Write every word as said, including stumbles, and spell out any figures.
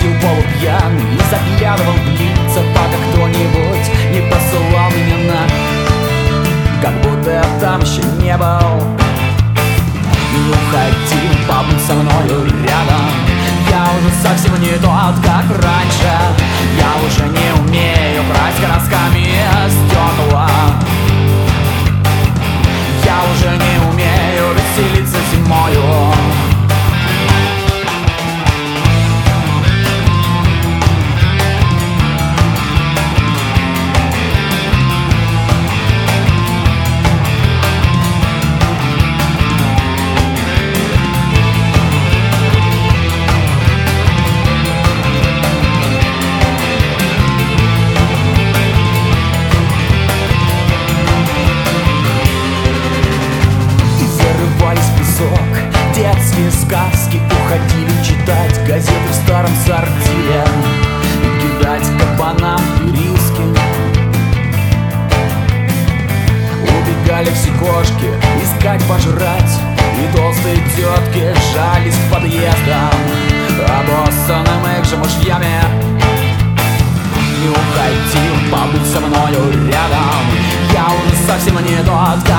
ходил полупьян и заглядывал в лица, пока кто-нибудь не посылал меня на, как будто я там еще не был. Не уходи, побудь со мною рядом. Я уже совсем не тот, как раньше. Я уже не умею брать красками стекла. Я уже не умею веселиться зимою. Детские сказки уходили читать газеты в старом сортире и кидать кабанам риски. Убегали все кошки искать пожрать, и толстые тетки жались к подъездам, обоссанным их же мужьями. Не уходи, побудь со мною рядом. Я уже совсем не тот,